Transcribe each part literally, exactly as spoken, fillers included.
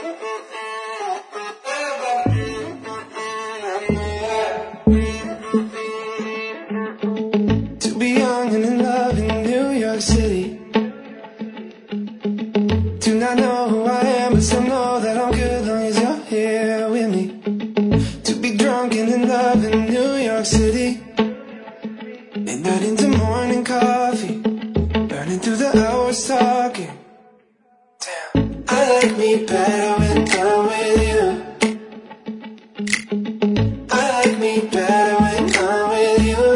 To be young and in love in New York City. Do not know who I am, but still know that I'm good long as you're here with me. To be drunk and in love in New York City. Midnight into morning coffee, burning through the hours talking. Damn, I like me better when I'm with you. I like me better when I'm with you.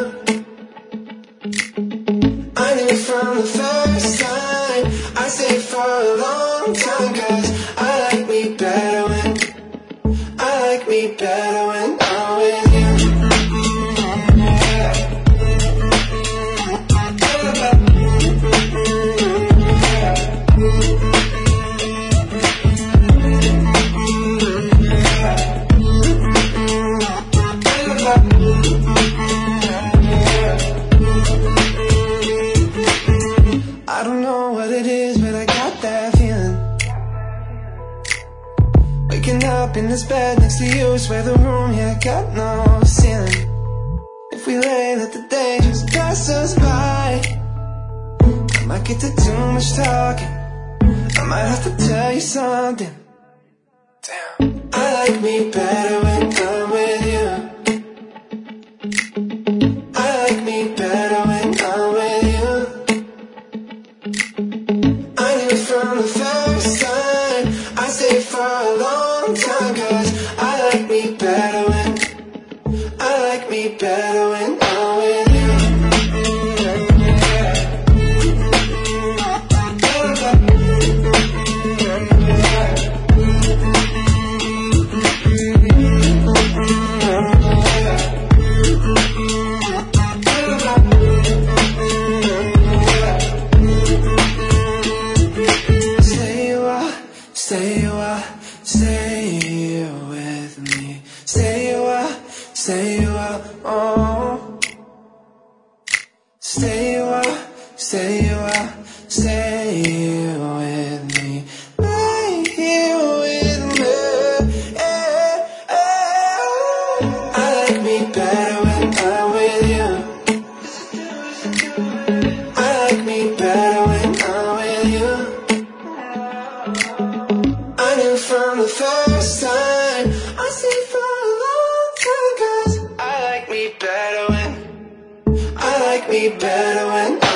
I knew from the first time, I stayed for a long time, cause I like me better when, I like me better when I'm with you. I don't know what it is, but I got that feeling. Waking up in this bed next to you, swear the room here got no ceiling. If we lay, let the day just pass us by. I might get to too much talking, I might have to tell you something. Damn, I like me better when I'm with you. I like me better when I'm with you. I knew from the first time, I stayed for a long time, cause I like me better when, I like me better when I'm with you. Stay a while, stay here with me. Stay a while, stay a while, oh. Stay a while, stay a while, stay here with me. Right here with me, yeah, yeah. I like me better when I'm with you. I like me better when I'm with you. I knew from the first time, I stayed for a long time, cause I like me better when, I like me better when